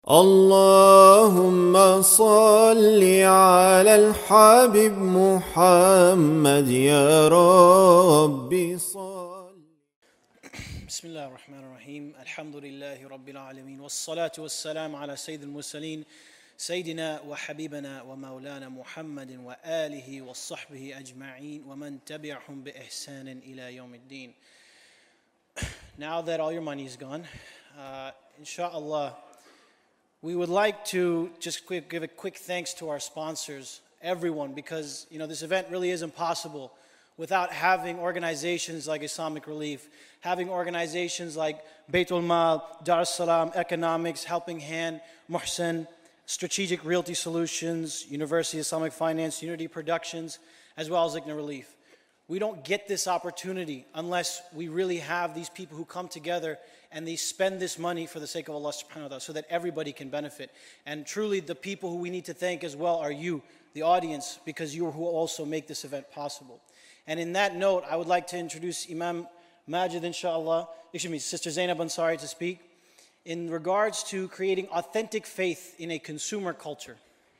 اللهم صل على الحبيب محمد يا ربي صل. بسم الله الرحمن الرحيم. الحمد لله رب العالمين والصلاة والسلام على سيد المرسلين سيدنا وحبيبنا ومولانا محمد وآله وصحبه أجمعين ومن تبعهم بإحسان إلى يوم الدين. Now that all your money is gone, inshallah, we would like to just give a quick thanks to our sponsors, everyone, because this event really is impossible without having organizations like Islamic Relief, having organizations like Baitul Mal, Dar es Salaam, Economics, Helping Hand, Muhsin, Strategic Realty Solutions, University of Islamic Finance, Unity Productions, as well as IGNA Relief. We don't get this opportunity unless we really have these people who come together and they spend this money for the sake of Allah subhanahu wa ta'ala so that everybody can benefit. And truly the people who we need to thank as well are you, the audience, because you are who also make this event possible. And in that note, I would like to introduce Imam Majid, Sister Zainab Ansari to speak in regards to creating authentic faith in a consumer culture.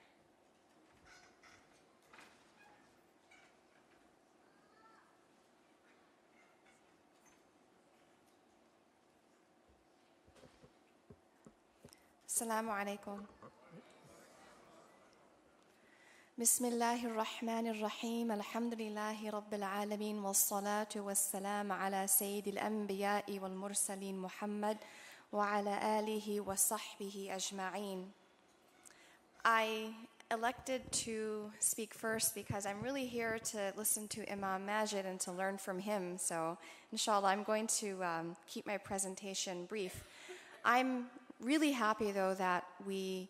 السلام عليكم. بسم الله الرحمن الرحيم. الحمد لله رب العالمين والصلاة والسلام على سيد الأنبياء والمرسلين محمد وعلى آله وصحبه أجمعين. I elected to speak first because I'm really here to listen to Imam Majid and to learn from him. So inshallah, I'm going to keep my presentation brief. I'm really happy though that we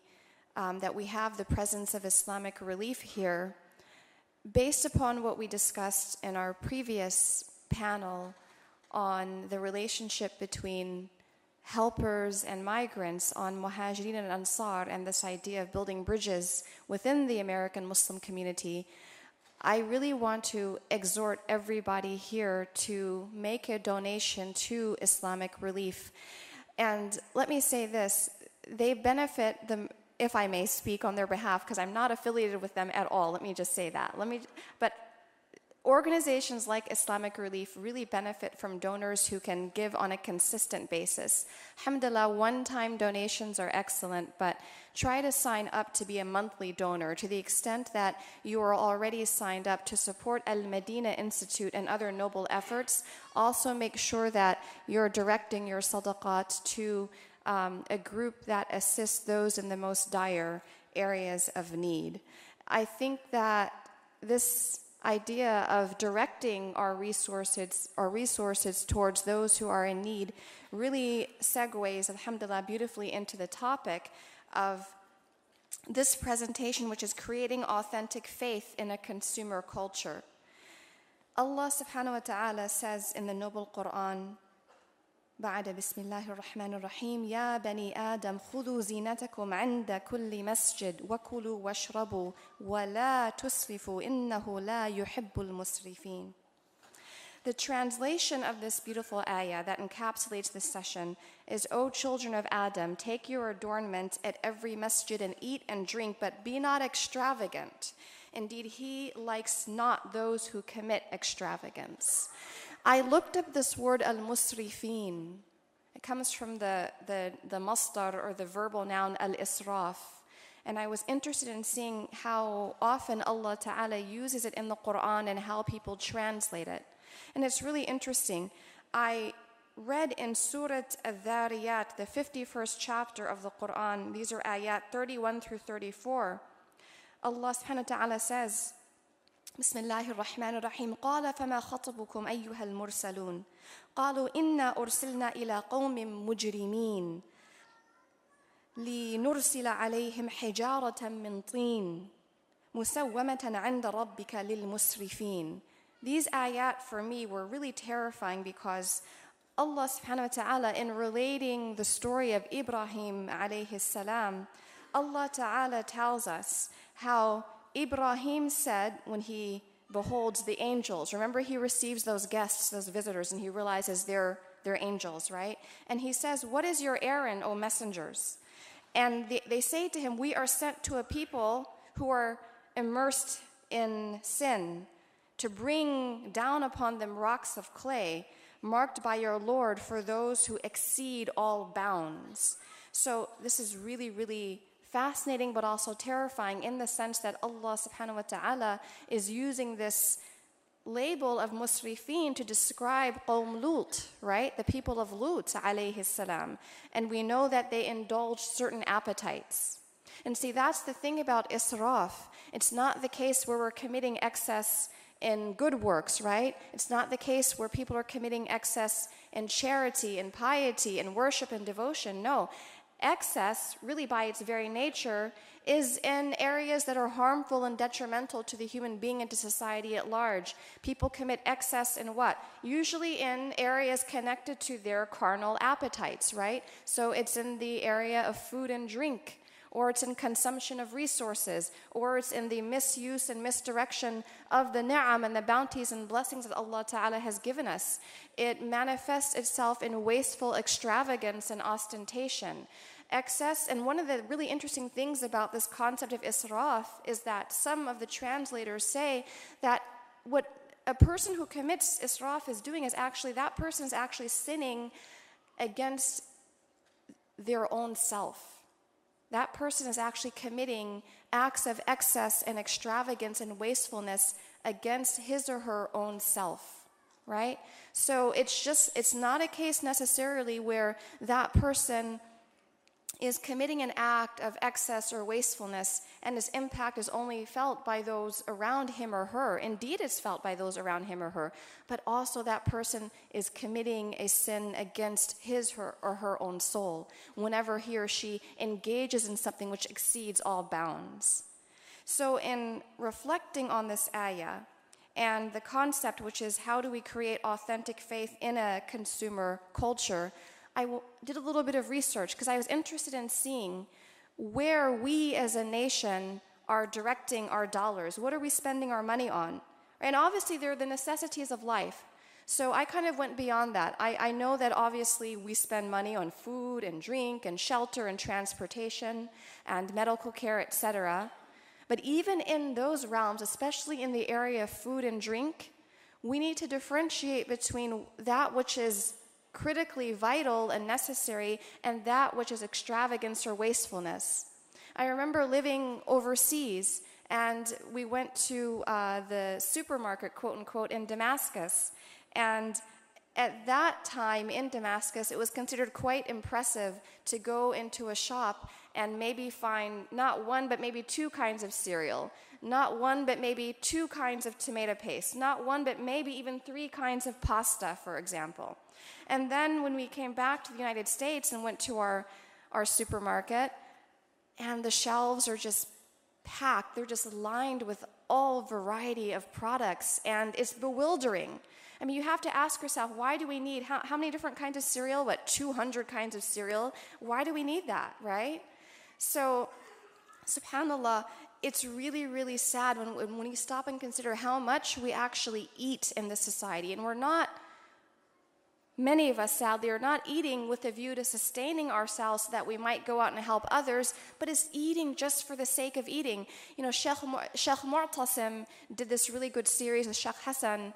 have the presence of Islamic Relief here. Based upon what we discussed in our previous panel on the relationship between helpers and migrants, on Muhajirin and Ansar, and this idea of building bridges within the American Muslim community, I really want to exhort everybody here to make a donation to Islamic Relief. And let me say this, they benefit them, if I may speak on their behalf, because I'm not affiliated with them at all, let me just say that. But organizations like Islamic Relief really benefit from donors who can give on a consistent basis. Alhamdulillah, one-time donations are excellent, but try to sign up to be a monthly donor to the extent that you are already signed up to support Al-Medina Institute and other noble efforts. Also make sure that you're directing your sadaqat to a group that assists those in the most dire areas of need. I think that this idea of directing our resources towards those who are in need really segues, alhamdulillah, beautifully into the topic of this presentation, which is creating authentic faith in a consumer culture. Allah subhanahu wa ta'ala says in the noble Quran, بعد بسم الله الرحمن الرحيم يا بني آدم خذوا زينتكم عند كل مسجد وكلوا واشربوا ولا تسرفوا إنه لا يحب المسرفين. The translation of this beautiful ayah that encapsulates this session is, O children of Adam, take your adornment at every masjid and eat and drink, but be not extravagant. Indeed, he likes not those who commit extravagance. I looked up this word al-musrifin. It comes from the masdar or the verbal noun al-israf. And I was interested in seeing how often Allah Ta'ala uses it in the Quran and how people translate it. And it's really interesting. I read in Surah Al-Dhariyat, the 51st chapter of the Quran, these are ayat 31 through 34. Allah subhanahu wa ta'ala says, بسم الله الرحمن الرحيم قال فما خطبكم أيها المرسلون قالوا إنا أرسلنا إلى قوم مجرمين لنرسل عليهم حجارة من طين مسومة عند ربك للمسرفين. These ayat for me were really terrifying because Allah subhanahu wa ta'ala, in relating the story of Ibrahim alayhi salam, Allah ta'ala tells us how Ibrahim said when he beholds the angels, remember he receives those guests, those visitors, and he realizes they're angels, right? And he says, what is your errand, O messengers? And they say to him, we are sent to a people who are immersed in sin, to bring down upon them rocks of clay, marked by your Lord for those who exceed all bounds. So this is really, really fascinating, but also terrifying in the sense that Allah subhanahu wa ta'ala is using this label of musrifin to describe Qawm Lut, right? The people of Lut, alayhi salam. And we know that they indulged certain appetites. And see, that's the thing about israf. It's not the case where we're committing excess in good works, right? It's not the case where people are committing excess in charity and piety and worship and devotion. No. Excess, really by its very nature, is in areas that are harmful and detrimental to the human being and to society at large. People commit excess in what? Usually in areas connected to their carnal appetites, right? So it's in the area of food and drink, or it's in consumption of resources, or it's in the misuse and misdirection of the ni'am and the bounties and blessings that Allah Ta'ala has given us. It manifests itself in wasteful extravagance and ostentation. Excess, and one of the really interesting things about this concept of israf is that some of the translators say that what a person who commits israf is doing is actually, that person is actually sinning against their own self. That person is actually committing acts of excess and extravagance and wastefulness against his or her own self, right? So it's not a case necessarily where that person is committing an act of excess or wastefulness and its impact is only felt by those around him or her. Indeed, it's felt by those around him or her, but also that person is committing a sin against his or her own soul whenever he or she engages in something which exceeds all bounds. So in reflecting on this ayah and the concept, which is how do we create authentic faith in a consumer culture, I did a little bit of research because I was interested in seeing where we as a nation are directing our dollars. What are we spending our money on? And obviously, there are the necessities of life. So I kind of went beyond that. I know that obviously we spend money on food and drink and shelter and transportation and medical care, etc. But even in those realms, especially in the area of food and drink, we need to differentiate between that which is critically vital and necessary and that which is extravagance or wastefulness. I remember living overseas and we went to the supermarket, quote unquote, in Damascus. And at that time in Damascus, it was considered quite impressive to go into a shop and maybe find not one, but maybe two kinds of cereal, not one, but maybe two kinds of tomato paste, not one, but maybe even three kinds of pasta, for example. And then when we came back to the United States and went to our supermarket, and the shelves are just packed, they're just lined with all variety of products, and it's bewildering. I mean, you have to ask yourself, why do we need, how many different kinds of cereal? What, 200 kinds of cereal? Why do we need that, right? So, subhanAllah, it's really, really sad when you stop and consider how much we actually eat in this society. And we're not, many of us sadly, are not eating with a view to sustaining ourselves so that we might go out and help others, but it's eating just for the sake of eating. You know, Sheikh Mu'tasim did this really good series with Sheikh Hassan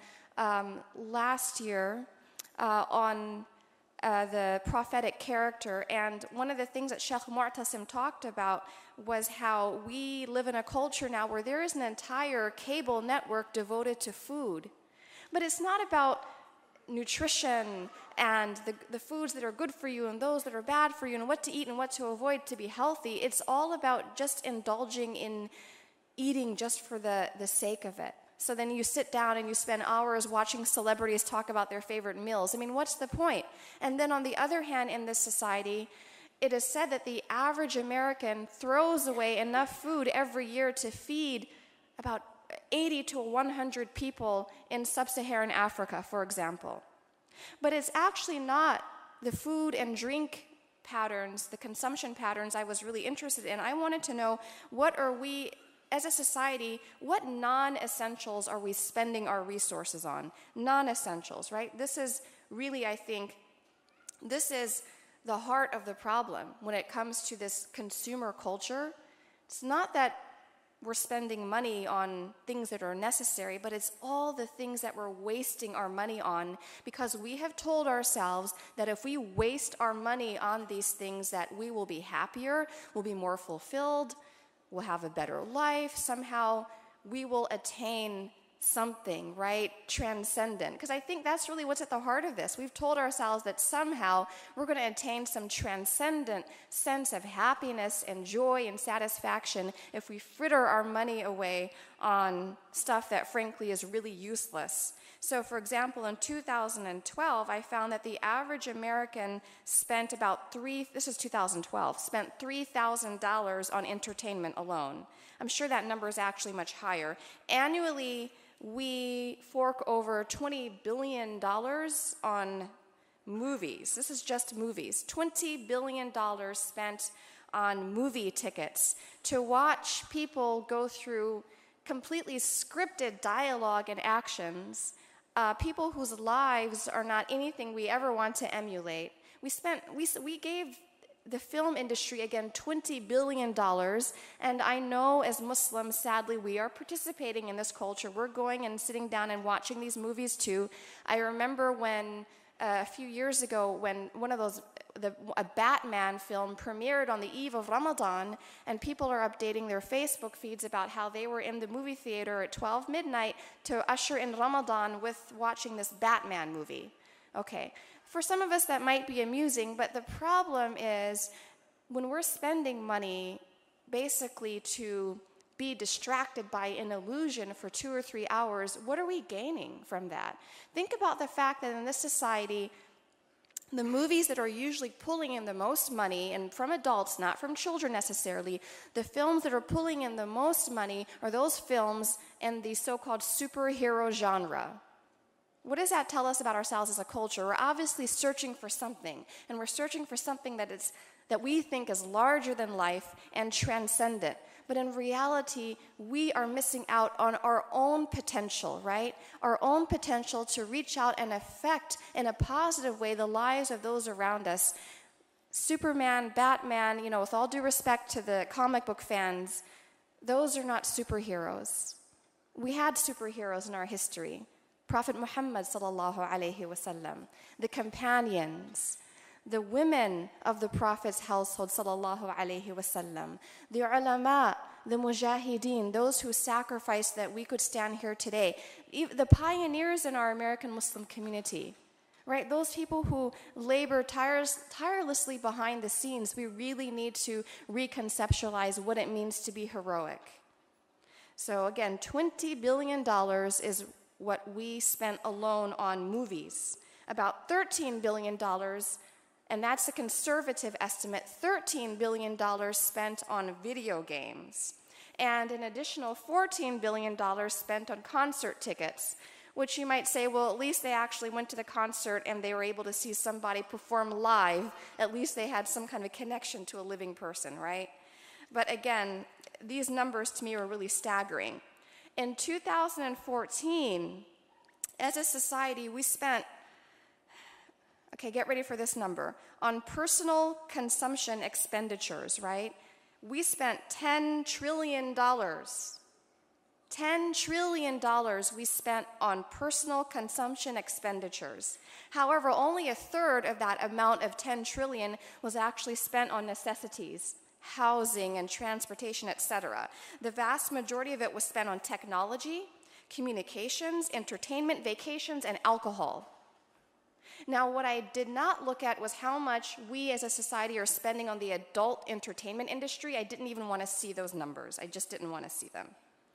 last year on the prophetic character, and one of the things that Sheikh Mu'tasim talked about was how we live in a culture now where there is an entire cable network devoted to food. But it's not about nutrition and the foods that are good for you and those that are bad for you and what to eat and what to avoid to be healthy. It's all about just indulging in eating just for the sake of it. So then you sit down and you spend hours watching celebrities talk about their favorite meals. I mean, what's the point? And then on the other hand, in this society, it is said that the average American throws away enough food every year to feed about 80 to 100 people in sub-Saharan Africa, for example. But it's actually not the food and drink patterns, the consumption patterns I was really interested in. I wanted to know, what are we, as a society, what non-essentials are we spending our resources on? Non-essentials, right? This is really, I think, this is the heart of the problem when it comes to this consumer culture. It's not that we're spending money on things that are necessary, but it's all the things that we're wasting our money on because we have told ourselves that if we waste our money on these things that we will be happier, we'll be more fulfilled, we'll have a better life, somehow we will attain something, right? Transcendent. Because I think that's really what's at the heart of this. We've told ourselves that somehow we're going to attain some transcendent sense of happiness and joy and satisfaction if we fritter our money away on stuff that frankly is really useless. So for example, in 2012, I found that the average American spent about spent $3,000 on entertainment alone. I'm sure that number is actually much higher. Annually, we fork over $20 billion on movies. This is just movies. $20 billion spent on movie tickets to watch people go through completely scripted dialogue and actions, people whose lives are not anything we ever want to emulate. We gave the film industry, again, $20 billion, and I know as Muslims, sadly, we are participating in this culture. We're going and sitting down and watching these movies too. I remember when, a few years ago, when a Batman film premiered on the eve of Ramadan, and people are updating their Facebook feeds about how they were in the movie theater at 12 midnight to usher in Ramadan with watching this Batman movie. Okay. For some of us, that might be amusing, but the problem is when we're spending money basically to be distracted by an illusion for 2 or 3 hours, what are we gaining from that? Think about the fact that in this society, the movies that are usually pulling in the most money, and from adults, not from children necessarily, the films that are pulling in the most money are those films in the so-called superhero genre. What does that tell us about ourselves as a culture? We're obviously searching for something, and we're searching for something that we think is larger than life and transcendent. But in reality, we are missing out on our own potential, right? Our own potential to reach out and affect in a positive way the lives of those around us. Superman, Batman, with all due respect to the comic book fans, those are not superheroes. We had superheroes in our history. Prophet Muhammad sallallahu alaihi wasallam, the companions, the women of the Prophet's household sallallahu alaihi wasallam, the ulama, the mujahideen, those who sacrificed that we could stand here today, the pioneers in our American Muslim community, right? Those people who labor tirelessly behind the scenes. We really need to reconceptualize what it means to be heroic. So again, $20 billion is what we spent alone on movies. About $13 billion, and that's a conservative estimate, $13 billion spent on video games. And an additional $14 billion spent on concert tickets, which you might say, well, at least they actually went to the concert and they were able to see somebody perform live. At least they had some kind of connection to a living person, right? But again, these numbers to me are really staggering. In 2014, as a society, we spent, get ready for this number, on personal consumption expenditures, right? We spent $10 trillion. $10 trillion we spent on personal consumption expenditures. However, only a third of that amount of $10 trillion was actually spent on necessities, housing and transportation, etc. The vast majority of it was spent on technology, communications, entertainment, vacations, and alcohol. Now, what I did not look at was how much we as a society are spending on the adult entertainment industry. I didn't even want to see those numbers. I just didn't want to see them.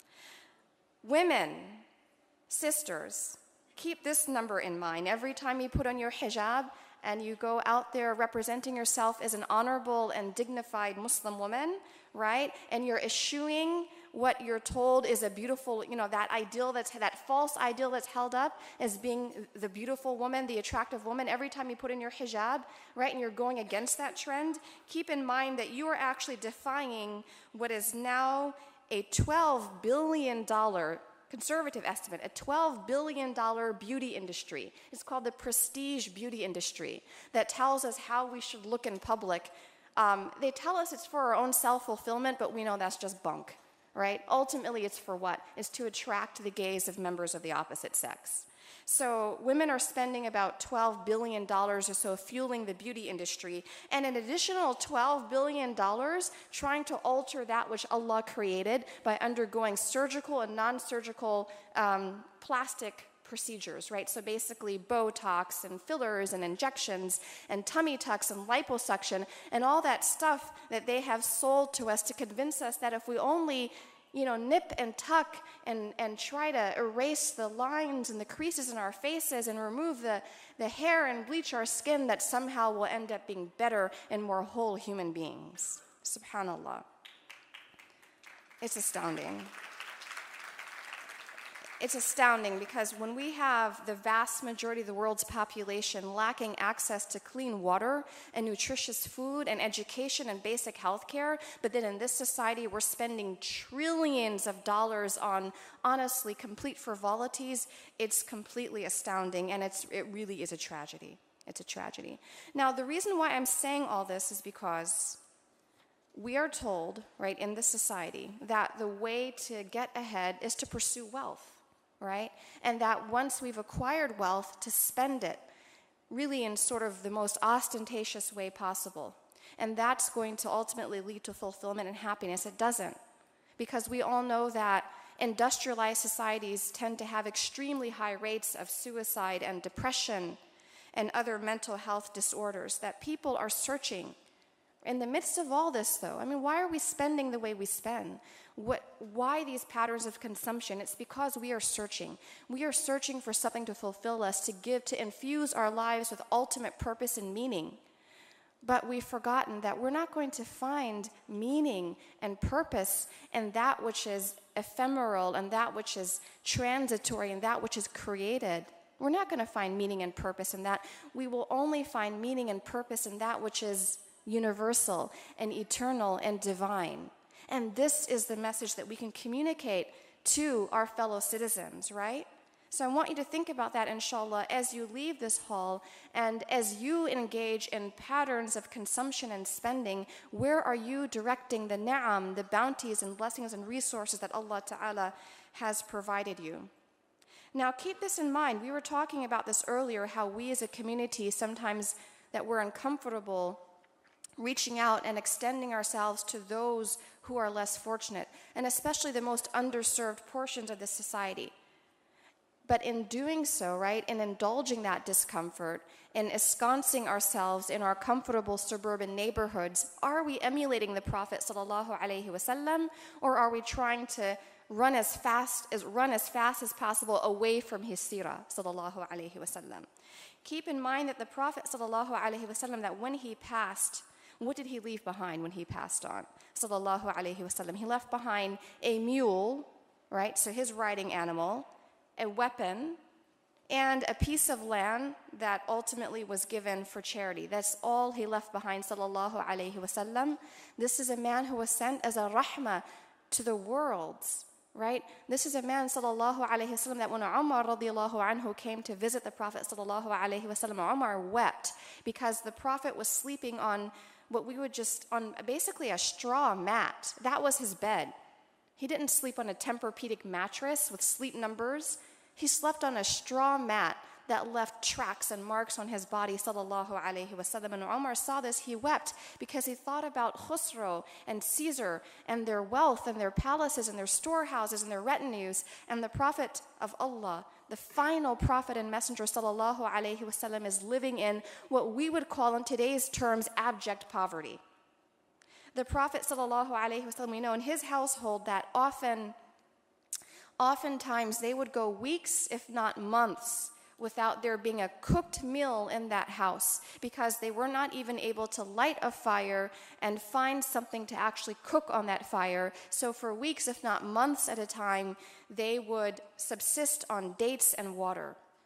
Women, sisters, keep this number in mind. Every time you put on your hijab and you go out there representing yourself as an honorable and dignified Muslim woman, right? And you're eschewing what you're told is a beautiful, that false ideal that's held up as being the beautiful woman, the attractive woman. Every time you put in your hijab, right, and you're going against that trend, keep in mind that you are actually defying what is now a $12 billion conservative estimate, a $12 billion beauty industry. It's called the prestige beauty industry that tells us how we should look in public. They tell us it's for our own self-fulfillment, but we know that's just bunk, right? Ultimately, it's for what? It's to attract the gaze of members of the opposite sex. So women are spending about $12 billion or so fueling the beauty industry, and an additional $12 billion trying to alter that which Allah created by undergoing surgical and non-surgical plastic procedures, right? So basically Botox and fillers and injections and tummy tucks and liposuction and all that stuff that they have sold to us to convince us that if we only nip and tuck and try to erase the lines and the creases in our faces and remove the hair and bleach our skin, that somehow we'll end up being better and more whole human beings. Subhanallah. It's astounding. It's astounding because when we have the vast majority of the world's population lacking access to clean water and nutritious food and education and basic health care, but then in this society we're spending trillions of dollars on, honestly, complete frivolities, it's completely astounding, and it really is a tragedy. It's a tragedy. Now, the reason why I'm saying all this is because we are told, right, in this society, that the way to get ahead is to pursue wealth. Right? And that once we've acquired wealth, to spend it really in sort of the most ostentatious way possible. And that's going to ultimately lead to fulfillment and happiness. It doesn't. Because we all know that industrialized societies tend to have extremely high rates of suicide and depression and other mental health disorders, that people are searching. In the midst of all this, though, I mean, why are we spending the way we spend? Why these patterns of consumption? It's because we are searching. We are searching for something to fulfill us, to give, to infuse our lives with ultimate purpose and meaning. But we've forgotten that we're not going to find meaning and purpose in that which is ephemeral and that which is transitory and that which is created. We're not going to find meaning and purpose in that. We will only find meaning and purpose in that which is universal and eternal and divine. And this is the message that we can communicate to our fellow citizens, right? So I want you to think about that, inshallah, as you leave this hall and as you engage in patterns of consumption and spending. Where are you directing the ni'am, the bounties and blessings and resources that Allah Ta'ala has provided you? Now keep this in mind. We were talking about this earlier, how we as a community sometimes that we're uncomfortable reaching out and extending ourselves to those who are less fortunate, and especially the most underserved portions of this society. But in doing so, right, in indulging that discomfort, in ensconcing ourselves in our comfortable suburban neighborhoods, are we emulating the Prophet ﷺ, or are we trying to run as fast as possible away from his seerah sallallahu alaihi wasallam? Keep in mind that the Prophet sallallahu alaihi wasallam, that when he passed, what did he leave behind when he passed on? Sallallahu alaihi wasallam. He left behind a mule, right? So his riding animal, a weapon, and a piece of land that ultimately was given for charity. That's all he left behind, sallallahu alaihi wasallam. This is a man who was sent as a rahmah to the worlds, right? This is a man, sallallahu alaihi wasallam, that when Umar radiallahu anhu came to visit the Prophet sallallahu alaihi wasallam, Umar wept because the Prophet was sleeping on what we would on basically a straw mat. That was his bed. He didn't sleep on a Tempur-Pedic mattress with sleep numbers. He slept on a straw mat that left tracks and marks on his body, sallallahu alaihi wasallam. And Umar saw this, he wept because he thought about Khusro and Caesar and their wealth and their palaces and their storehouses and their retinues, and the Prophet of Allah, the final prophet and messenger, sallallahu alaihi wasallam, is living in what we would call in today's terms abject poverty. The Prophet sallallahu alaihi wasallam, we know in his household that oftentimes they would go weeks, if not months, without there being a cooked meal in that house, because they were not even able to light a fire and find something to actually cook on that fire. So for weeks, if not months at a time, they would subsist on dates and water.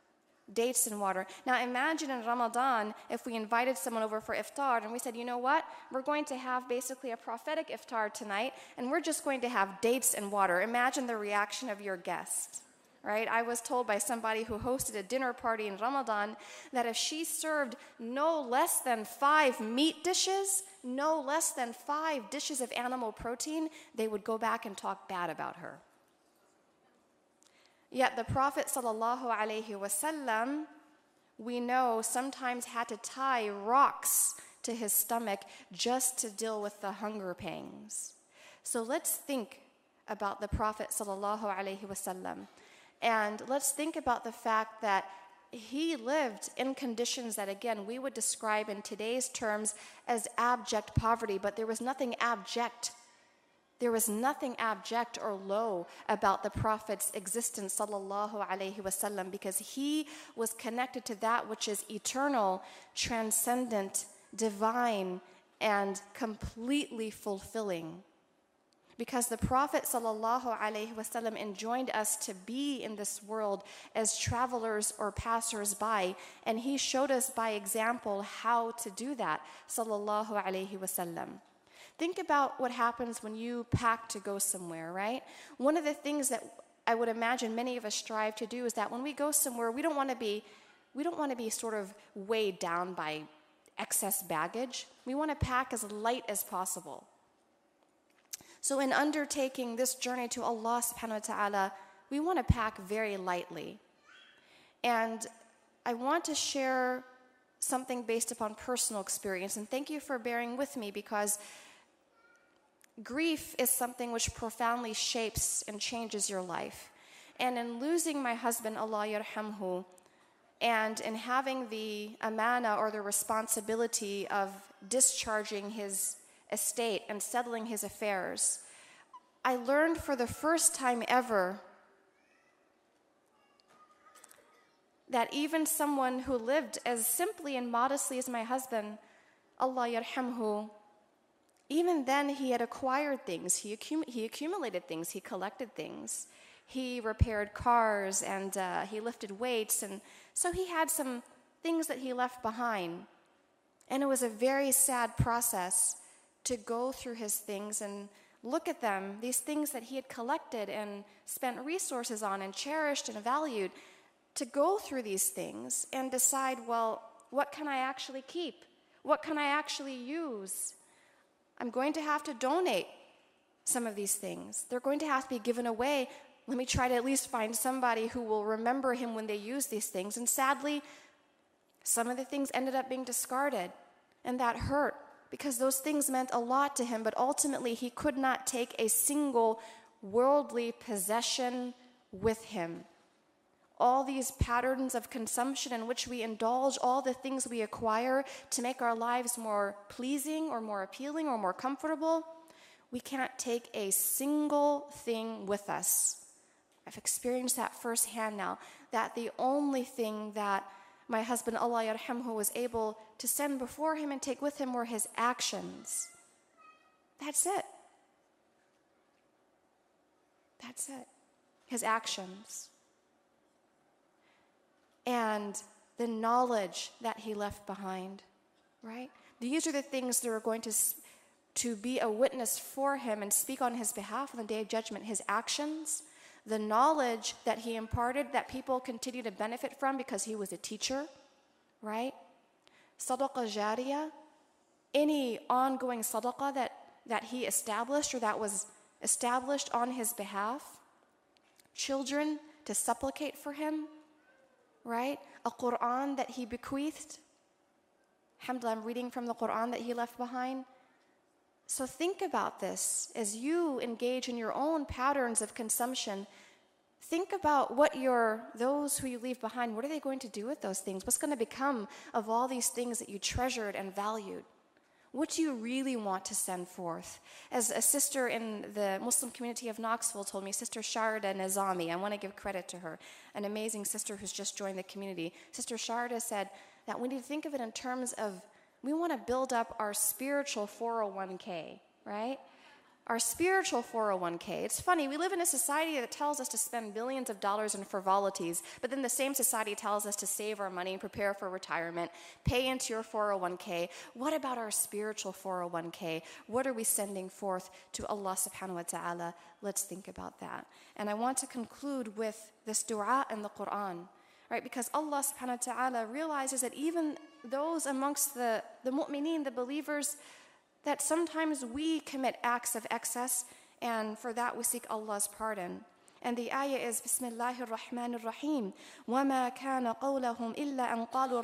Dates and water. Now imagine in Ramadan if we invited someone over for iftar and we said, you know what? We're going to have basically a prophetic iftar tonight and we're just going to have dates and water. Imagine the reaction of your guest, right? I was told by somebody who hosted a dinner party in Ramadan that if she served no less than 5 meat dishes, no less than 5 dishes of animal protein, they would go back and talk bad about her. Yet the Prophet ﷺ, we know, sometimes had to tie rocks to his stomach just to deal with the hunger pangs. So let's think about the Prophet ﷺ, and let's think about the fact that he lived in conditions that, again, we would describe in today's terms as abject poverty, but there was nothing abject. There was nothing abject or low about the Prophet's existence, sallallahu alaihi wasallam, because he was connected to that which is eternal, transcendent, divine, and completely fulfilling. Because the Prophet sallallahu alaihi wasallam enjoined us to be in this world as travelers or passers-by, and he showed us by example how to do that, sallallahu alaihi wasallam. Think about what happens when you pack to go somewhere, right? One of the things that I would imagine many of us strive to do is that when we go somewhere, we don't want to be sort of weighed down by excess baggage. We want to pack as light as possible. So in undertaking this journey to Allah subhanahu wa ta'ala, we want to pack very lightly. And I want to share something based upon personal experience. And thank you for bearing with me, because grief is something which profoundly shapes and changes your life. And in losing my husband, Allah yarhamhu, and in having the amana or the responsibility of discharging his estate and settling his affairs, I learned for the first time ever that even someone who lived as simply and modestly as my husband, Allah yarhamhu, even then he had acquired things, he accumulated things, he collected things. He repaired cars and he lifted weights, and so he had some things that he left behind. And it was a very sad process to go through his things and look at them, these things that he had collected and spent resources on and cherished and valued, to go through these things and decide, well, what can I actually keep? What can I actually use? I'm going to have to donate some of these things. They're going to have to be given away. Let me try to at least find somebody who will remember him when they use these things. And sadly, some of the things ended up being discarded. And that hurt, because those things meant a lot to him. But ultimately, he could not take a single worldly possession with him. All these patterns of consumption in which we indulge, all the things we acquire to make our lives more pleasing or more appealing or more comfortable, we can't take a single thing with us. I've experienced that firsthand now, that the only thing that my husband, Allah yarhamhu, was able to send before him and take with him were his actions. That's it. That's it. His actions. And the knowledge that he left behind, right? These are the things that are going to be a witness for him and speak on his behalf on the Day of Judgment. His actions, the knowledge that he imparted that people continue to benefit from because he was a teacher, right? Sadaqah jariyah, any ongoing sadaqah that he established or that was established on his behalf. Children to supplicate for him, right? A Quran that he bequeathed. Alhamdulillah, I'm reading from the Quran that he left behind. So think about this as you engage in your own patterns of consumption. Think about what those who you leave behind, what are they going to do with those things? What's going to become of all these things that you treasured and valued? What do you really want to send forth? As a sister in the Muslim community of Knoxville told me, Sister Sharda Nizami, I want to give credit to her, an amazing sister who's just joined the community. Sister Sharda said that we need to think of it in terms of, we want to build up our spiritual 401k, right? our spiritual 401k. It's funny, we live in a society that tells us to spend billions of dollars in frivolities, but then the same society tells us to save our money, prepare for retirement, pay into your 401k. What about our spiritual 401k? What are we sending forth to Allah subhanahu wa ta'ala? Let's think about that. And I want to conclude with this dua in the Quran, right? Because Allah subhanahu wa ta'ala realizes that even those amongst the mu'mineen, the believers, that sometimes we commit acts of excess, and for that we seek Allah's pardon. And the ayah is Bismillahir Rahmanir Rahim. وَمَا كَانَ قَوْلَهُمْ إِلَّا أَنْ قَالُوا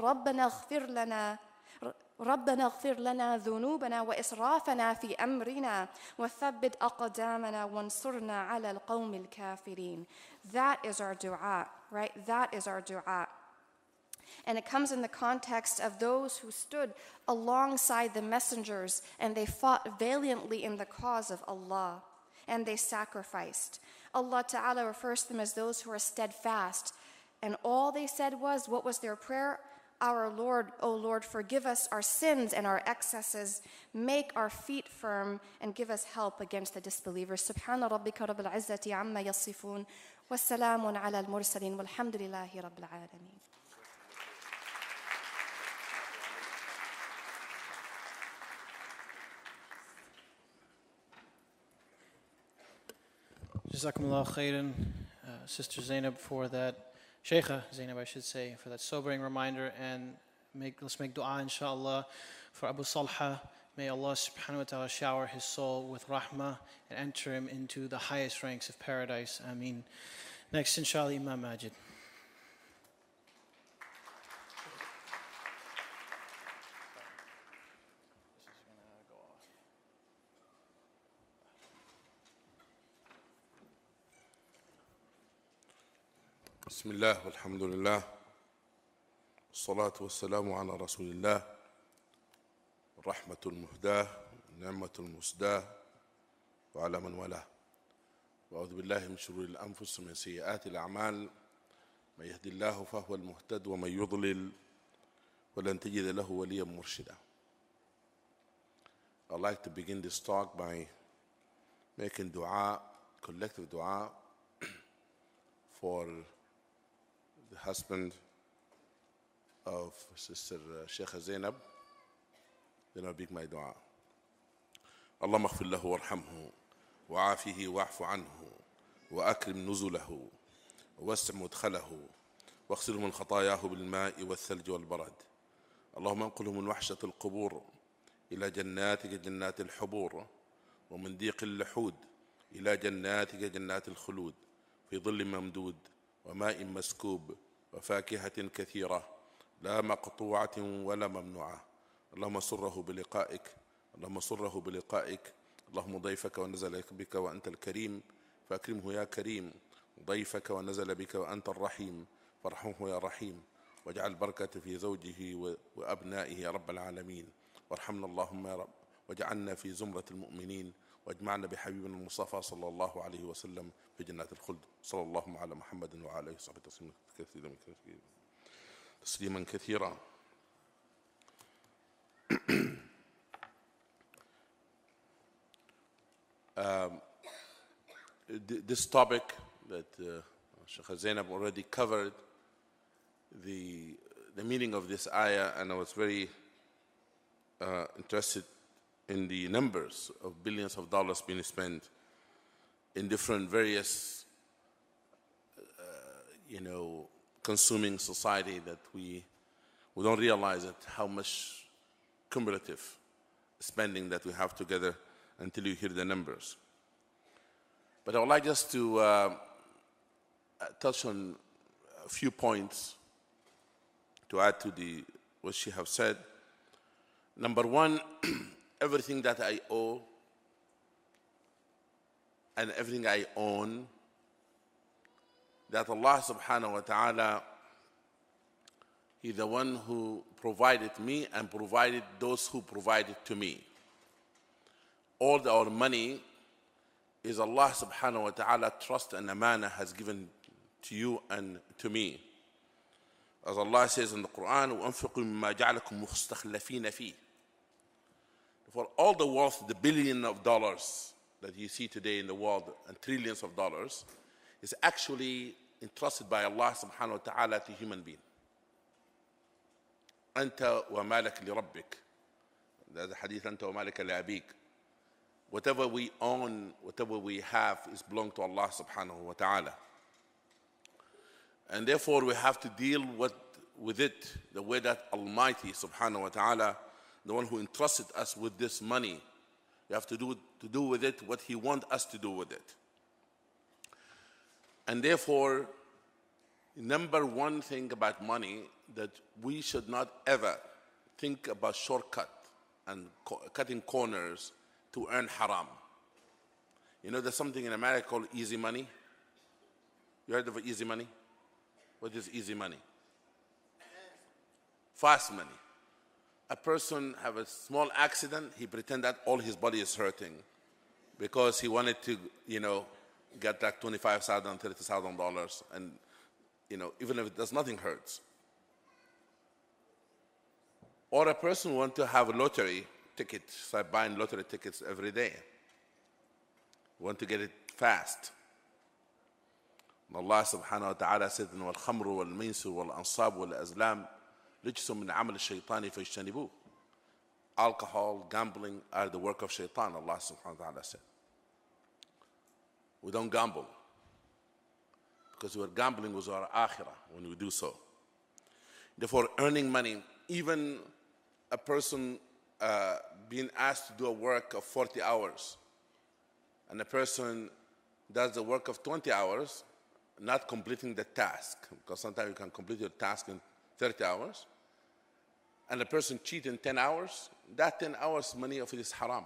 رَبَّنَا اغْفِرْ لَنَا ذُنُوبَنَا وَإِسْرَافَنَا فِي أَمْرِنَا وَثَبِّتْ أَقْدَامَنَا وَانصُرْنَا عَلَى الْقَوْمِ الْكَافِرِينَ. That is our dua, right? That is our dua. And it comes in the context of those who stood alongside the messengers and they fought valiantly in the cause of Allah and they sacrificed. Allah Ta'ala refers to them as those who are steadfast. And all they said was, what was their prayer? Our Lord, O Lord, forgive us our sins and our excesses, make our feet firm, and give us help against the disbelievers. Subhana rabbika rabbil izzati amma yasifun, wa salamun ala al-mursalin, walhamdulillahi rabbil alameen. Jazakumullah khairan, Sister Zainab, for that, Shaykha Zainab, I should say, for that sobering reminder. And let's make dua, inshallah, for Abu Salha. May Allah subhanahu wa ta'ala shower his soul with rahmah and enter him into the highest ranks of paradise. Ameen. Next, inshallah, Imam Majid. بسم الله والحمد لله والصلاة والسلام على رسول الله الرحمة المهداة النعمة المسداة وعلى من والاه وأعوذ بالله من شرور الأنفس ومن سيئات الأعمال من يهدي الله فهو المهتد ومن يضلل ولن تجد له وليا مرشدا. I'd like to begin this talk by making dua, collective dua for the husband of Sister Sheikha Zainab. Then I'll begin my dua. اللهم اغفر له وارحمه وعافه واعف عنه وأكرم نزله ووسع مدخله واغسله من خطاياه بالماء والثلج والبرد. اللهم انقله من وحشة القبور إلى جناتك جنات الحبور ومن ضيق اللحود إلى جناتك جنات الخلود في ظل ممدود وماء مسكوب وفاكهة كثيرة لا مقطوعة ولا ممنوعة. اللهم سره بلقائك اللهم سره بلقائك. اللهم ضيفك ونزل بك وأنت الكريم فأكرمه يا كريم. ضيفك ونزل بك وأنت الرحيم فارحمه يا رحيم. واجعل البركة في زوجه وأبنائه يا رب العالمين. وارحمنا اللهم يا رب واجعلنا في زمرة المؤمنين واجمعنا بحبيبنا المصطفى صلى الله عليه وسلم في جنات الخلد. صلى الله على محمد وعلى آله وصحبه تسليما كثيرا. This topic that Sheikh Zainab already covered, the meaning of this ayah, and I was very interested in the numbers of billions of dollars being spent in different various, consuming society that we don't realize it, how much cumulative spending that we have together until you hear the numbers. But I would like just to touch on a few points to add to what she have said. Number one, everything that I owe and everything I own, that Allah subhanahu wa ta'ala, He's the one who provided me and provided those who provided to me. All our money is Allah subhanahu wa ta'ala trust and amana has given to you and to me. As Allah says in the Quran, وَأَنفِقُوا مِمَّا جَعَلَكُمْ مُسْتَخْلَفِينَ فِيهِ. For all the wealth, the billion of dollars that you see today in the world and trillions of dollars is actually entrusted by Allah subhanahu wa ta'ala to human being. أنت ومالك لربك. There's a hadith, أنت ومالك لأبيك. Whatever we own, whatever we have is belong to Allah subhanahu wa ta'ala. And therefore we have to deal with it the way that Almighty subhanahu wa ta'ala, the one who entrusted us with this money, we have to do with it what He wants us to do with it. And therefore, number one thing about money, that we should not ever think about shortcut and cutting corners to earn haram. You know, there's something in America called easy money. You heard of easy money? What is easy money? Fast money. A person have a small accident, he pretend that all his body is hurting because he wanted to, get like $25,000, $30,000, and even if it does, nothing hurts. Or a person want to have a lottery ticket, start buying lottery tickets every day. Want to get it fast. And Allah subhanahu wa ta'ala said, وَالْخَمْرُ وَالْمَيْسِرُ وَالْأَنصَابُ وَالْأَزْلَامُ رِجْسٌ مِّنْ عَمَلِ الشَّيْطَانِ فَاجْتَنِبُوهُ. Alcohol, gambling are the work of shaitan, Allah subhanahu wa ta'ala said. We don't gamble, because we're gambling with our akhirah when we do so. Therefore, earning money, even a person being asked to do a work of 40 hours, and a person does the work of 20 hours, not completing the task, because sometimes you can complete your task in 30 hours, and a person cheats in 10 hours, that 10 hours money of it is haram.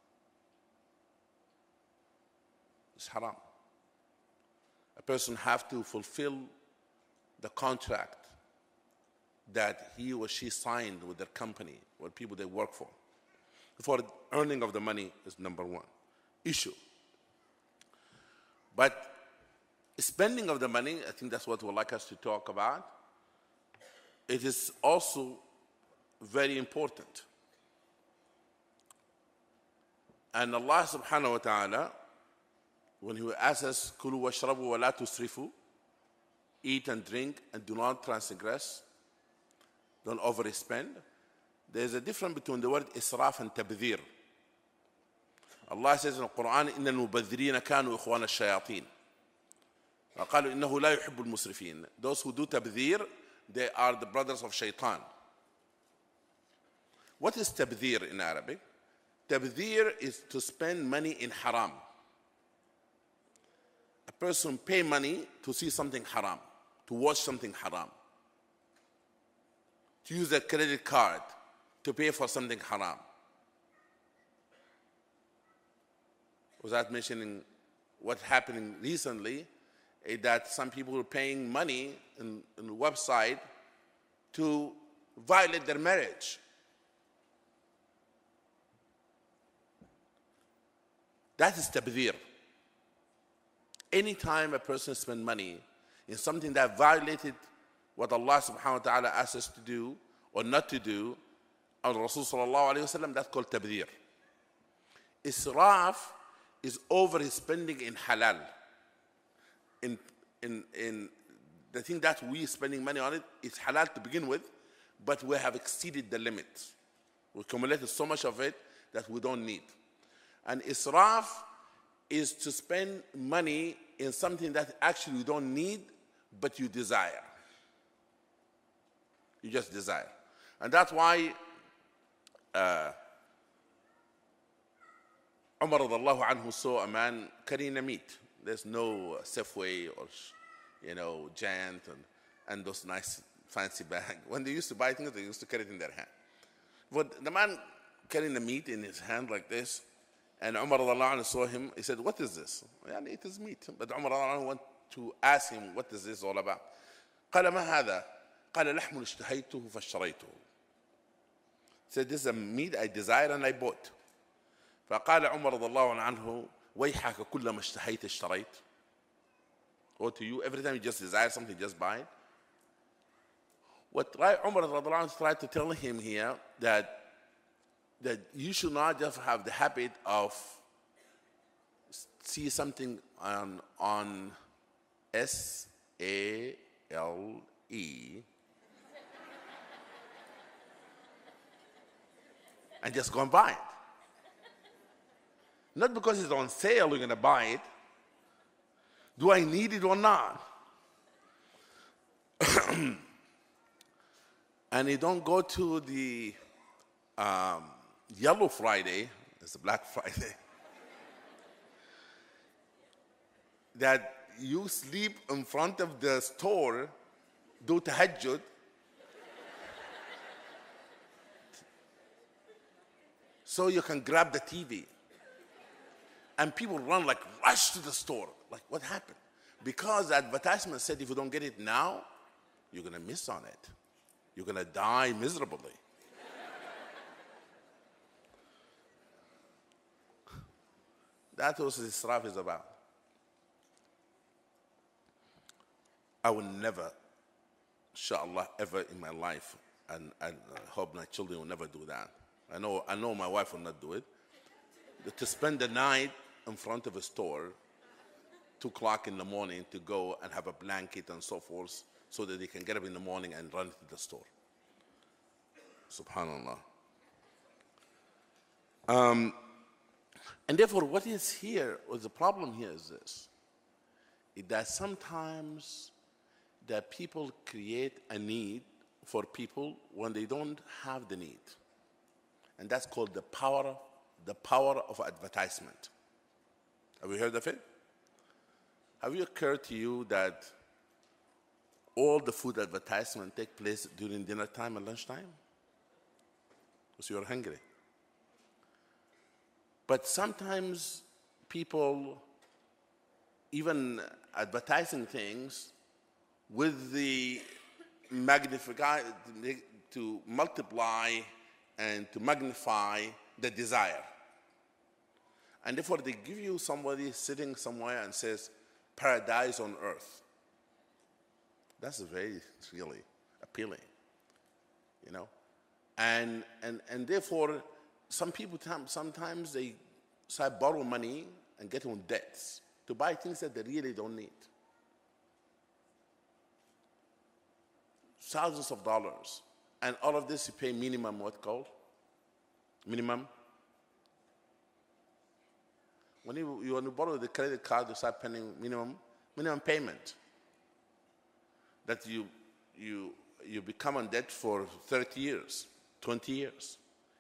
It's haram. A person have to fulfill the contract that he or she signed with their company or people they work for. Therefore, earning of the money is number one issue. But spending of the money, I think that's what we'd like us to talk about. It is also very important. And Allah subhanahu wa ta'ala, when He asks us, "Kulu washrabu wa la tusrifu," eat and drink and do not transgress, don't overspend. There's a difference between the word israf and tabdhir. Allah says in the Quran, إِنَّ الْمُبَذِّرِينَ كَانُوا إِخْوَانَ الشَّيَاطِينَ وَقَالُوا إِنَّهُ لَا يُحِبُّ الْمُسْرِفِينَ. Those who do tabdhir, they are the brothers of shaitan. What is tabdhir in Arabic? Tabdhir is to spend money in haram. A person pay money to see something haram, to watch something haram, to use a credit card to pay for something haram. Without mentioning what's happening recently, is that some people are paying money in the website to violate their marriage. That is tabdhir. Anytime a person spends money in something that violated what Allah subhanahu wa ta'ala asks us to do or not to do, and Rasul sallallahu alayhi wa sallam, that's called tabdhir. Israf is overspending in halal. In the thing that we spending money on it is halal to begin with, but we have exceeded the limit. We accumulated so much of it that we don't need. And israf is to spend money in something that actually you don't need, but you desire. You just desire. And that's why Umar radiallahu anhu saw a man carrying a meat. There's no Safeway or, Giant and those nice fancy bags. When they used to buy things, they used to carry it in their hand. But the man carrying the meat in his hand like this, and Umar radiallahu anhu saw him, he said, "What is this?" And it is meat. But Umar radiallahu anhu went to ask him, "What is this all about?" قال ما هذا؟ قال لحم اشتهيته فاشتريته. He said, "This is a meat I desire and I bought." فقال عمر رضي الله عنه ويحك كلما اشتهيت اشتريت. Or to you, every time you just desire something, just buy it. What Umar رضي الله عنه tried to tell him here, that you should not just have the habit of see something on SALE and just go and buy it. Not because it's on sale you're going to buy it. Do I need it or not? And you don't go to the Yellow Friday, it's Black Friday, that you sleep in front of the store, do tahajjud, so you can grab the TV. And people run like rush to the store. Like, what happened? Because the advertisement said if you don't get it now, you're going to miss on it. You're going to die miserably. That's what Israf is about. I will never, inshallah, ever in my life, and I hope my children will never do that. I know my wife will not do it. To spend the night in front of a store, 2 o'clock in the morning, to go and have a blanket and so forth, so that they can get up in the morning and run to the store. Subhanallah. And therefore, what is here, or the problem here is this, is that sometimes that people create a need for people when they don't have the need. And that's called the power of advertisement. Have you heard of it? Have it occurred to you that all the food advertisement take place during dinner time and lunchtime? Because you're hungry. But sometimes people even advertising things with the to multiply and to magnify the desire. And therefore they give you somebody sitting somewhere and says, paradise on earth. That's very really appealing, you know. And therefore some people sometimes they start borrow money and get on debts to buy things that they really don't need. Thousands of dollars. And all of this you pay minimum, what called? Minimum. When you borrow the credit card, you start paying minimum payment. That you become in debt for 30 years, 20 years.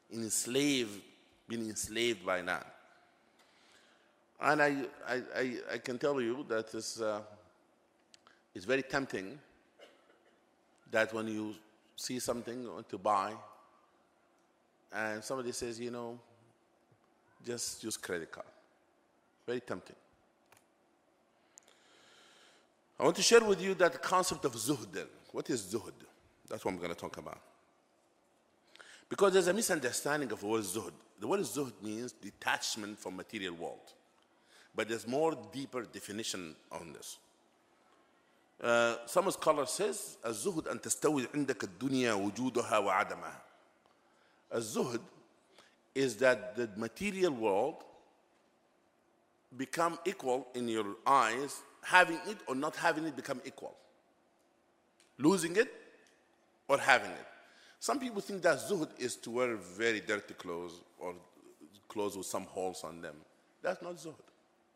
Being enslaved by that. And I can tell you that it's very tempting that when you see something you want to buy and somebody says, you know, just use credit card. Very tempting. I want to share with you that concept of zuhd. What is zuhd? That's what I'm going to talk about. Because there's a misunderstanding of the word zuhd. The word zuhd means detachment from material world. But there's more deeper definition on this. Some scholars says, الزهد أن تستوي عندك الدنيا وجودها وعدمها. الزهد is that the material world become equal in your eyes, having it or not having it become equal. Losing it or having it. Some people think that zuhd is to wear very dirty clothes or clothes with some holes on them. That's not zuhd.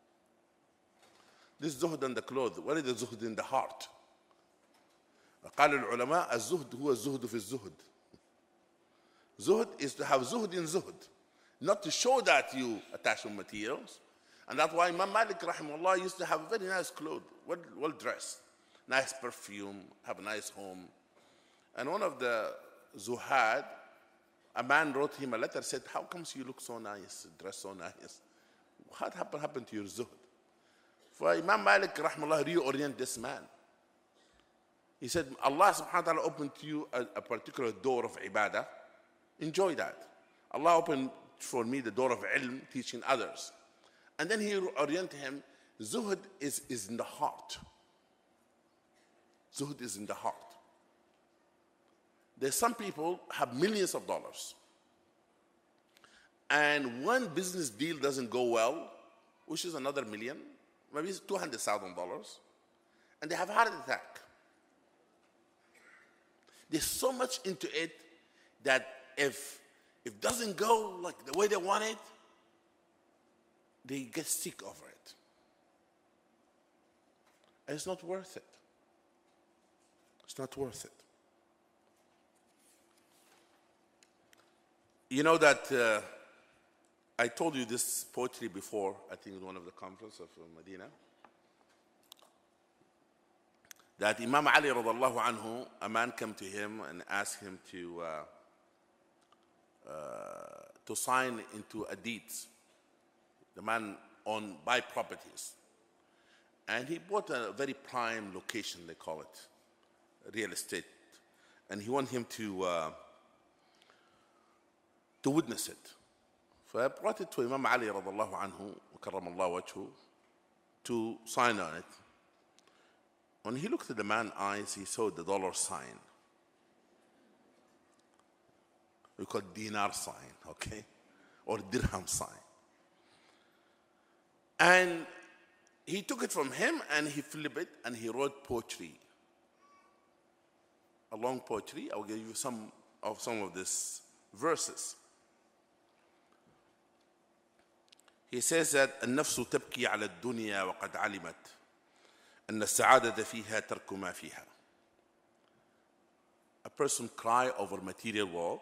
This zuhd in the clothes. What is the zuhd in the heart? قال العلماء الزهد هو الزهد في الزهد. Zuhd is to have zuhd in zuhd, not to show that you attach to materials. And that's why Imam Malik rahimahullah used to have very nice clothes, well dressed, nice perfume, have a nice home. And one of the zuhad, a man wrote him a letter, said, how comes you look so nice, dress so nice? What happened to your zuhd? For Imam Malik rahimahullah reorient this man. He said, Allah subhanahu wa ta'ala opened to you a particular door of ibadah. Enjoy that. Allah opened for me the door of ilm, teaching others. And then he oriented him, zuhd is in the heart. Zuhd is in the heart. There's some people have millions of dollars. And one business deal doesn't go well, which is another million, maybe it's $200,000, and they have a heart attack. They're so much into it that if it doesn't go like the way they want it, they get sick over it. And it's not worth it. It's not worth it. You know that I told you this poetry before, I think in one of the conferences of Medina, that Imam Ali radiallahu anhu, a man came to him and asked him to sign into a deed. The man buy properties. And he bought a very prime location, they call it, real estate. And he wanted him to witness it. So I brought it to Imam Ali radiallahu anhu, karramallahu wajhu, to sign on it. When he looked at the man's eyes, he saw the dollar sign. We call it dinar sign, okay? Or dirham sign. And he took it from him and he flipped it and he wrote poetry. A long poetry. I'll give you some of these verses. He says that النفس تبكي على الدنيا وقد علمت أن السعادة فيها ترك ما فيها. A person cry over material world,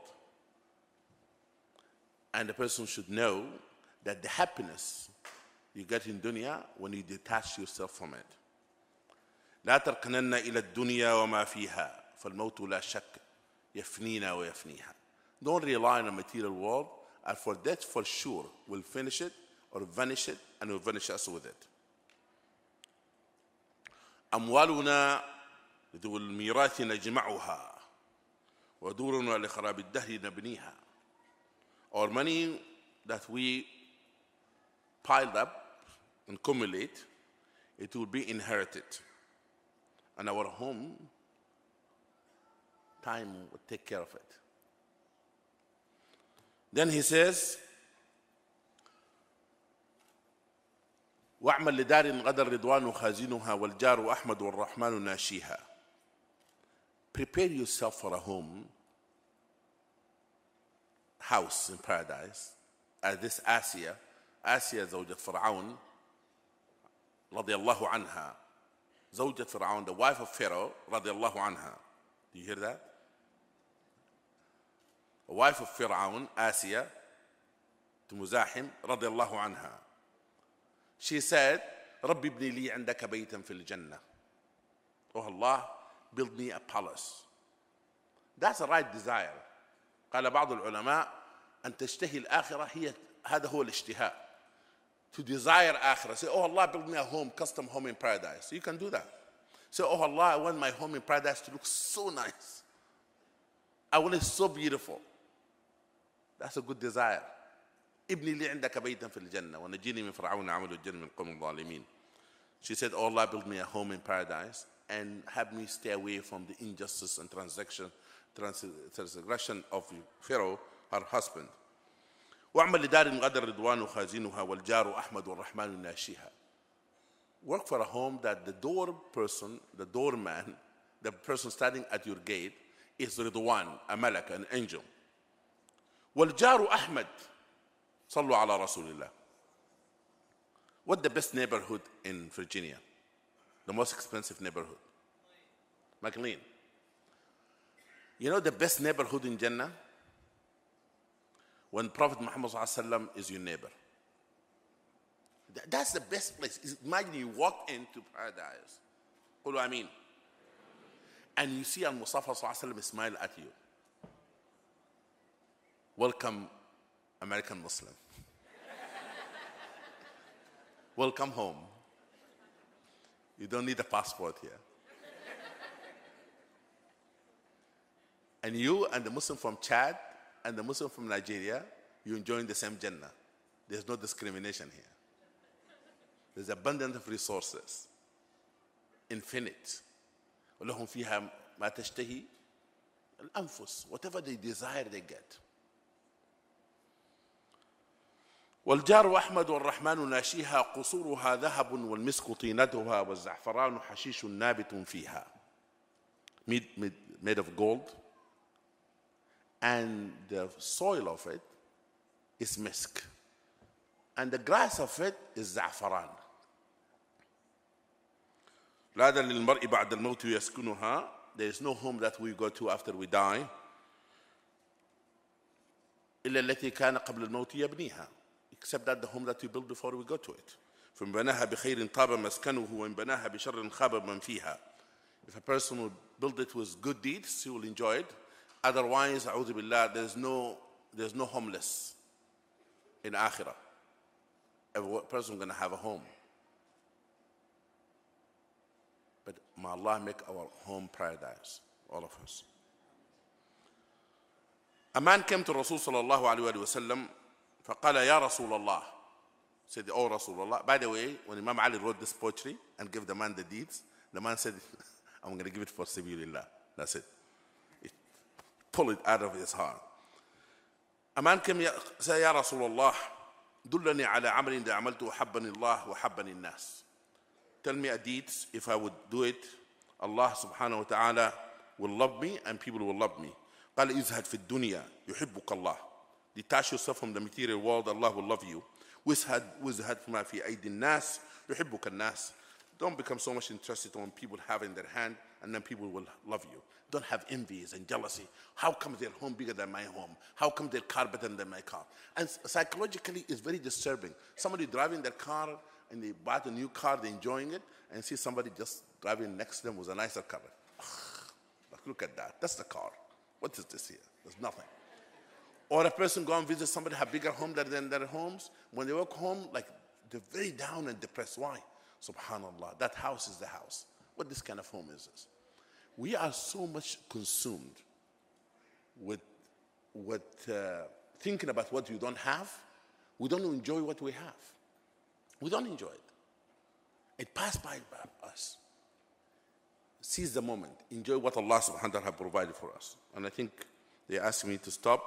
and a person should know that the happiness you get in dunya when you detach yourself from it. لا تركنن إلى الدنيا وما فيها فالموت لا شك يفنينا ويفنيها. Don't rely on a material world, and for that for sure will finish it or vanish it and will vanish us with it. أموالنا ذو الميراث نجمعها ودورنا لخراب الدهر نبنيها. Our money that we piled up and accumulate, it will be inherited. And our home, time will take care of it. Then he says, واعمل لدار غدا الرضوان خازنها والجار أحمد والرحمن ناشيها. Prepare yourself for a home, house in paradise, as this Asiya زوجة فرعون رضي الله عنها, زوجة فرعون, the wife of Pharaoh رضي الله عنها. Do you hear that? The wife of Fir'aun, Asiya مزاحم رضي الله عنها. She said, ربي ابني لي عندك بيتا في الجنة. Oh Allah, build me a palace. That's the right desire. قال بعض العلماء أن تشتهي الآخرة هذا هو الاشتهاء. To desire آخرة. Say, oh Allah, build me a home, custom home in paradise. You can do that. Say, oh Allah, I want my home in paradise to look so nice. I want it so beautiful. That's a good desire. ابني لي عندك بيتا في الجنة ونجيني من فرعون عمل الجن من قوم الظالمين. She said, oh Allah, build me a home in paradise and have me stay away from the injustice and transgression of Pharaoh, her husband. واعمل لدار غدا الرضوان خازنها والجار أحمد والرحمن ناشيها. Work for a home that the doorman, the person standing at your gate is Ridwan, a malak, an angel. والجار أحمد. صلوا على رسول الله. What's the best neighborhood in Virginia? The most expensive neighborhood? McLean. You know the best neighborhood in Jannah? When Prophet Muhammad ﷺ is your neighbor. That's the best place. Imagine you walk into paradise. قولوا آمين. And you see Al-Mustafa ﷺ smile at you. Welcome, American Muslim. Welcome home. You don't need a passport here. And you and the Muslim from Chad and the Muslim from Nigeria, you're enjoying the same Jannah. There's no discrimination here. There's abundance of resources. Infinite. ولهم فيها ما تشتهي الأنفس. Whatever they desire, they get. والجار أحمد والرحمن ناشيها قصورها ذهب والمسك طينتها والزعفران حشيش نابت فيها. Made of gold, and the soil of it is misk, and the grass of it is za'faran. لا دار للمرء بعد الموت يسكنها. There is no home that we go to after we die إلا التي كان قبل الموت يبنيها, except that the home that we build before we go to it. فمن بناها بخير طاب مسكنه ومن بناها بشر خاب من فيها. If a person will build it with good deeds, he will enjoy it. Otherwise, a'udhu billah, there's no homeless in Akhirah. Every person is going to have a home. But may Allah make our home paradise, all of us. A man came to Rasul sallallahu alayhi wa sallam, فقال يا رسول الله. Said, oh Rasulullah. By the way, when Imam Ali wrote this poetry and gave the man the deeds, the man said, I'm going to give it for sabilillah. That's it. Pull it out of his heart. A man came, say, Ya Rasulullah, dullani ala amalin da amaltu habbani Allah wa habbani nas. Tell me a deed, if I would do it, Allah subhanahu wa ta'ala will love me and people will love me. قال ازهد في الدنيا يحبك الله. Detach yourself from the material world, Allah will love you. وازهد ما في أيدي الناس يحبك الناس. Don't become so much interested on people having their hand, and then people will love you. Don't have envies and jealousy. How come their home bigger than my home? How come their car better than my car? And psychologically, it's very disturbing. Somebody driving their car, and they bought a new car, they're enjoying it, and see somebody just driving next to them with a nicer car. Like, look at that. That's the car. What is this here? There's nothing. Or a person go and visit somebody have bigger home than their homes. When they walk home, like they're very down and depressed. Why? Subhanallah, that house is the house. What this kind of home is this? We are so much consumed with thinking about what we don't have. We don't enjoy what we have. We don't enjoy it. It passed by us. Seize the moment. Enjoy what Allah subhanahu wa ta'ala has provided for us. And I think they asked me to stop.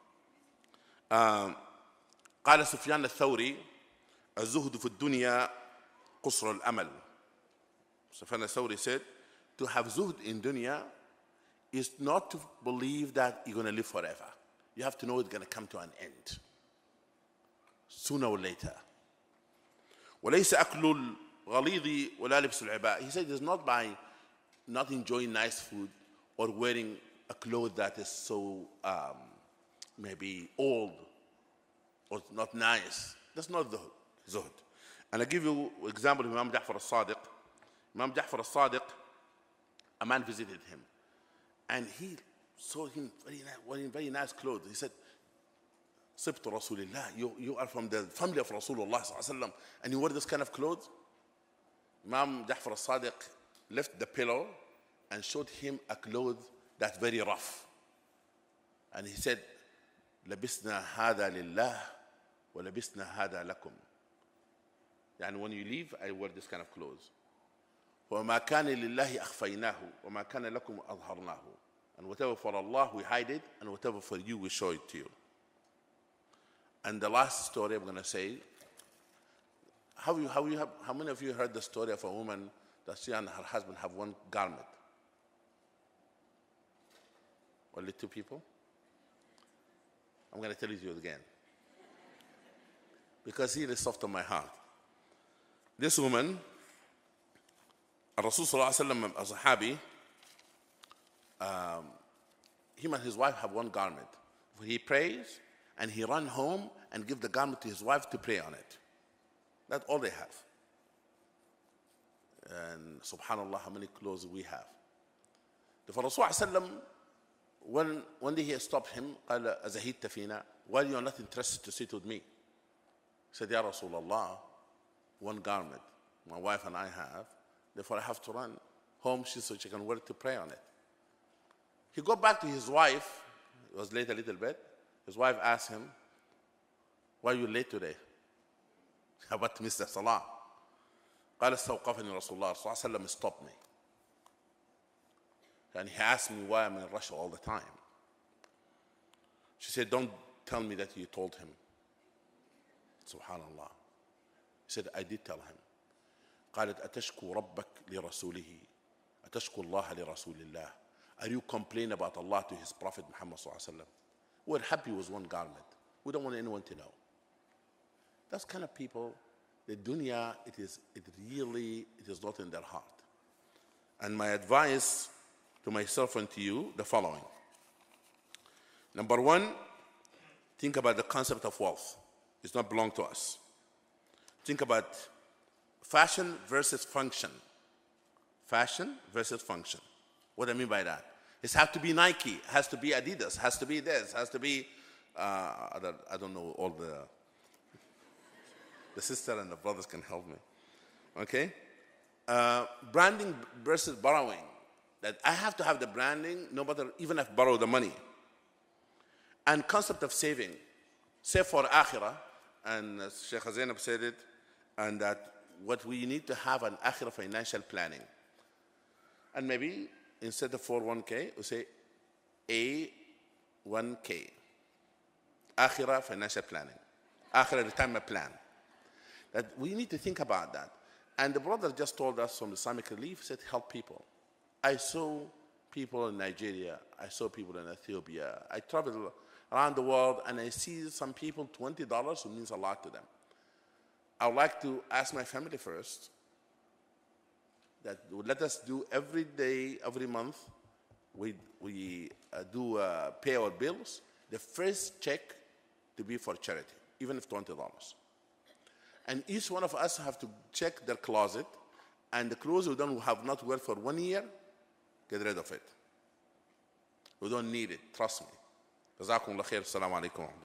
قال سفيان الثوري الزهد في الدنيا قصر الأمل. Sufyan al-Thawri said, to have zuhd in dunya is not to believe that you're going to live forever. You have to know it's going to come to an end, sooner or later. وليس أكل الغليظ ولا لبس العباء. He said it's not by not enjoying nice food or wearing a cloth that is so maybe old or not nice. That's not the zuhd. And I give you an example of Imam Ja'far al-Sadiq. Imam Ja'far al-Sadiq, a man visited him, and he saw him wearing very nice clothes. He said, Sibtu Rasulillah, you are from the family of Rasulullah sallallahu alaihi wasallam, and you wear this kind of clothes? Imam Ja'far al-Sadiq left the pillow and showed him a cloth that's very rough. And he said, لبسنا هذا لله ولبسنا هذا لكم. And when you leave, I wear this kind of clothes. وما كان لله أخفيناه وما كان لكم أظهرناه. And whatever for Allah, we hide it, and whatever for you, we show it to you. And the last story I'm going to say, how many of you heard the story of a woman that she and her husband have one garment? Only two people? I'm going to tell it to you again, because he is soft on my heart. This woman, Rasul sallallahu alaihi wasallam, a Sahabi, him and his wife have one garment. He prays and he run home and give the garment to his wife to pray on it. That's all they have. And subhanallah, how many clothes we have. The Rasul sallallahu one day he stopped him, قال أزهدت فينا? Why you are not interested to sit with me? He said, Ya Rasulullah, one garment my wife and I have, therefore I have to run home so she can wear it to pray on it. He got back to his wife. It was late a little bit. His wife asked him, why are you late today? How about Mr. Salah? قال استوقفني رسول الله صلى الله عليه وسلم, stopped me. And he asked me why I'm in Russia all the time. She said, don't tell me that you told him. Subhanallah. He said, I did tell him. قالت أتشكو ربك لرسوله أتشكو الله لرسول الله. Are you complaining about Allah to his Prophet Muhammad sallallahu alaihi wasallam? We're happy with one garment. We don't want anyone to know. That's kind of people, the dunya, it is not in their heart. And my advice to myself and to you, the following. Number one, think about the concept of wealth. It's not belong to us. Think about fashion versus function. Fashion versus function. What do I mean by that? It has to be Nike, it has to be Adidas, it has to be this, it has to be, I don't know, all the sister and the brothers can help me. Okay? Branding versus borrowing. That I have to have the branding, no matter, even if I borrow the money. And concept of saving. Save for akhirah, and Sheikh Zainab said it, and that what we need to have an akhirah financial planning. And maybe instead of 401k, we say A1k. Akhirah financial planning. Akhirah retirement plan. That we need to think about that. And the brother just told us from Islamic Relief, said help people. I saw people in Nigeria, I saw people in Ethiopia. I travel around the world and I see some people, $20 who means a lot to them. I would like to ask my family first that let us do every day, every month, we do pay our bills. The first check to be for charity, even if $20. And each one of us have to check their closet, and the clothes we don't have not wear for 1 year, get rid of it. We don't need it, trust me. جزاكم الله خير. السلام عليكم.